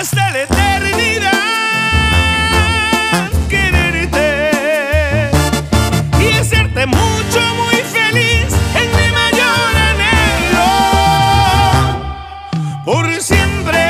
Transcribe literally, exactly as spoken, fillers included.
hasta la eternidad quererte y hacerte mucho, muy feliz en mi mayor anhelo, por siempre.